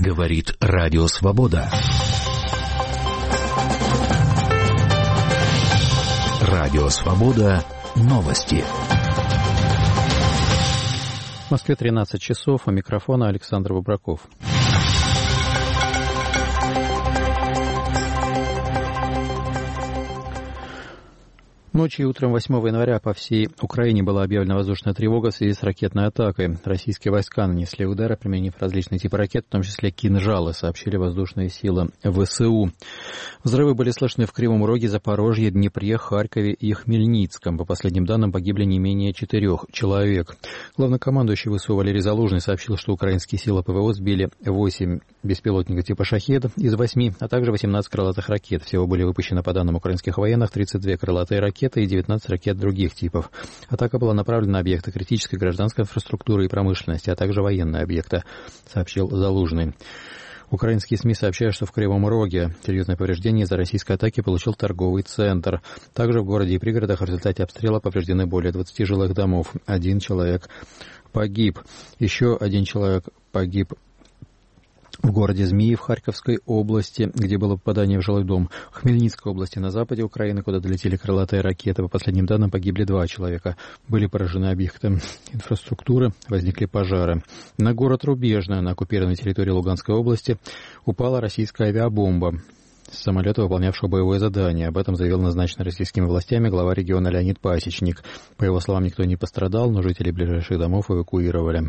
Говорит Радио Свобода. Радио Свобода. Новости. В Москве 13 часов. У микрофона Александр Бобраков. Ночью и утром 8 января по всей Украине была объявлена воздушная тревога в связи с ракетной атакой. Российские войска нанесли удары, применив различные типы ракет, в том числе «Кинжалы», сообщили воздушные силы ВСУ. Взрывы были слышны в Кривом Роге, Запорожье, Днепре, Харькове и Хмельницком. По последним данным, погибли не менее 4 человек. Главнокомандующий ВСУ Валерий Залужный сообщил, что украинские силы ПВО сбили 8 беспилотников типа «Шахед» из 8, а также 18 крылатых ракет. Всего были выпущены, по данным украинских военных, 32 крылатые ракеты и 19 ракет других типов. Атака была направлена на объекты критической гражданской инфраструктуры и промышленности, а также военные объекты, сообщил Залужный. Украинские СМИ сообщают, что в Кривом Роге серьезное повреждение из-за российской атаки получил торговый центр. Также в городе и пригородах в результате обстрела повреждены более 20 жилых домов. 1 человек погиб. Еще 1 человек погиб в городе Змиев Харьковской области, где было попадание в жилой дом. В Хмельницкой области на западе Украины, куда долетели крылатые ракеты, по последним данным погибли 2 человека. Были поражены объекты инфраструктуры, возникли пожары. На город Рубежное, на оккупированной территории Луганской области, упала российская авиабомба с самолета, выполнявшего боевое задание. Об этом заявил назначенный российскими властями глава региона Леонид Пасечник. По его словам, никто не пострадал, но жителей ближайших домов эвакуировали.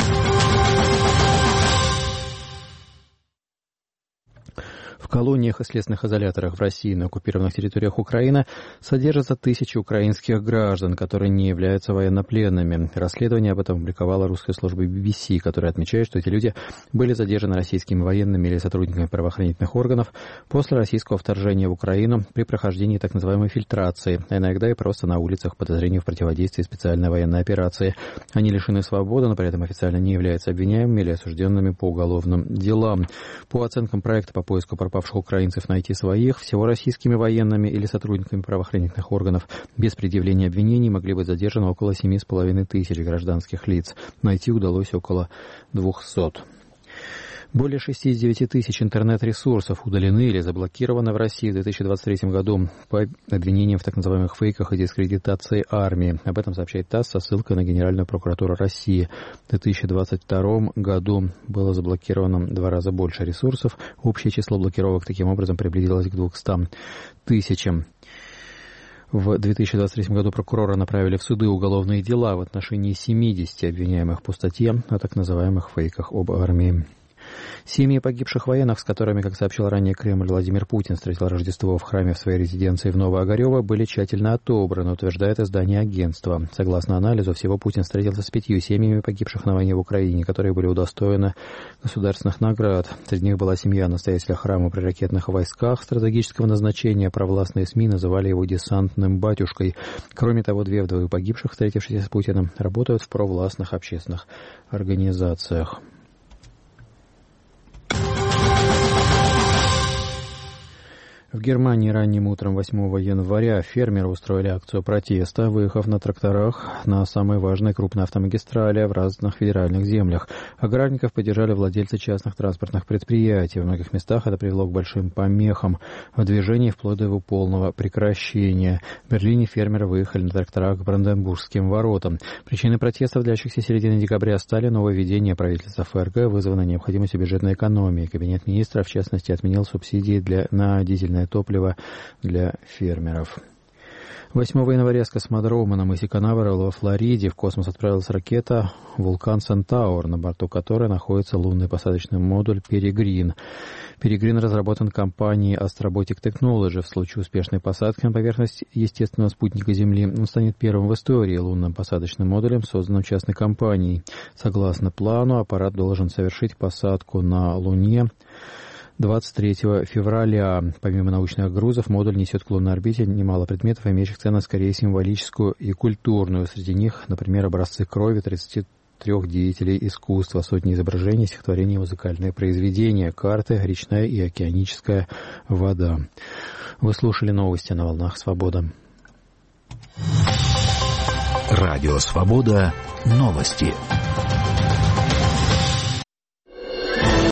В колониях и следственных изоляторах в России на оккупированных территориях Украины содержатся тысячи украинских граждан, которые не являются военнопленными. Расследование об этом опубликовала русская служба BBC, которая отмечает, что эти люди были задержаны российскими военными или сотрудниками правоохранительных органов после российского вторжения в Украину при прохождении так называемой фильтрации, а иногда и просто на улицах по подозрению в противодействии специальной военной операции. Они лишены свободы, но при этом официально не являются обвиняемыми или осужденными по уголовным делам. По оценкам проекта по поиску пропавших украинцев «Найти своих», всего российскими военными или сотрудниками правоохранительных органов без предъявления обвинений могли быть задержаны около 7,5 тысяч гражданских лиц. Найти удалось около 200. Более 69 тысяч интернет-ресурсов удалены или заблокированы в России в 2023 году по обвинениям в так называемых фейках и дискредитации армии. Об этом сообщает ТАСС со ссылкой на Генеральную прокуратуру России. В 2022 году было заблокировано в 2 раза больше ресурсов. Общее число блокировок таким образом приблизилось к 200 тысячам. В 2023 году прокуроры направили в суды уголовные дела в отношении 70 обвиняемых по статье о так называемых фейках об армии. Семьи погибших военных, с которыми, как сообщил ранее Кремль, Владимир Путин встретил Рождество в храме в своей резиденции в Новоогарево, были тщательно отобраны, утверждает издание агентства. Согласно анализу, всего Путин встретился с 5 семьями погибших на войне в Украине, которые были удостоены государственных наград. Среди них была семья настоятеля храма при ракетных войсках стратегического назначения. Провластные СМИ называли его десантным батюшкой. Кроме того, 2 вдовы погибших, встретившиеся с Путиным, работают в провластных общественных организациях. В Германии ранним утром 8 января фермеры устроили акцию протеста, выехав на тракторах на самые важные крупные автомагистрали в разных федеральных землях. Аграрников поддержали владельцы частных транспортных предприятий. В многих местах это привело к большим помехам в движении вплоть до его полного прекращения. В Берлине фермеры выехали на тракторах к Бранденбургским воротам. Причиной протестов, длящихся середины декабря, стали нововведения правительства ФРГ, вызванные необходимостью бюджетной экономии. Кабинет министров, в частности, отменил субсидии на дизельное топливо для фермеров. 8 января с космодрома на мысе Канаверал во Флориде в космос отправилась ракета «Вулкан Центаур», на борту которой находится лунный посадочный модуль «Перегрин». «Перегрин» разработан компанией Astrobotic Technology. В случае успешной посадки на поверхность естественного спутника Земли он станет первым в истории лунным посадочным модулем, созданным частной компанией. Согласно плану, аппарат должен совершить посадку на Луне 23 февраля. Помимо научных грузов, модуль несет к лунной орбите немало предметов, имеющих ценность скорее символическую и культурную. Среди них, например, образцы крови 33 деятелей искусства, сотни изображений, стихотворений, музыкальные произведения, карты, речная и океаническая вода. Вы слушали новости на волнах «Свобода». Радио «Свобода». Новости.